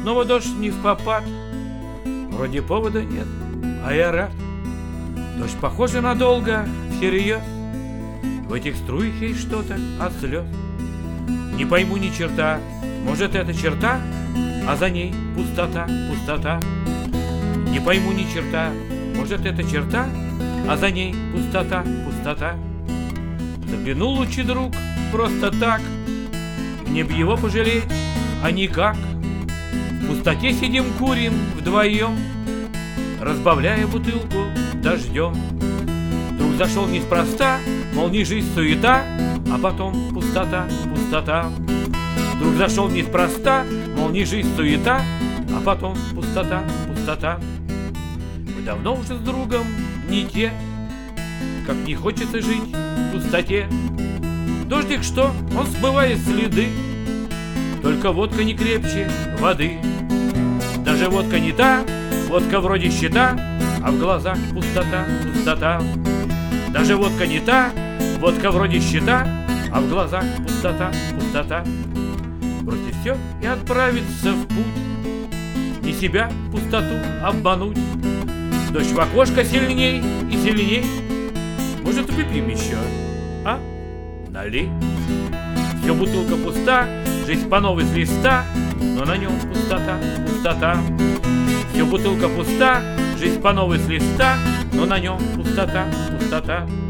снова дождь не впопад. Вроде повода нет, а я рад. Дождь похоже надолго, всерьез. В этих струях есть что-то от слез. Не пойму ни черта, может это черта, а за ней пустота, пустота. Не пойму ни черта, может это черта, а за ней пустота, пустота. Заглянул лучший друг просто так, мне б его пожалеть, а никак. В пустоте сидим, курим вдвоем, разбавляя бутылку дождем. Друг зашел неспроста, мол, не жизнь, суета, а потом пустота, пустота. Друг зашел неспроста, мол, не жизнь, суета, а потом пустота, пустота. Мы давно уже с другом не те, как не хочется жить в пустоте. Дождик что? Он смывает следы, только водка не крепче воды. Даже водка не та, водка вроде щита, а в глазах пустота, пустота. Даже водка не та, водка вроде щита, а в глазах пустота, пустота. Бросить все и отправиться в путь, не себя, пустоту обмануть. Дождь в окошко сильней и сильней. Может, выпьем еще, а? Налей. Все, бутылка пуста, жизнь по новой с листа, но на нем пустота, пустота. Все, бутылка пуста, жизнь по новой с листа, но на нем пустота, пустота.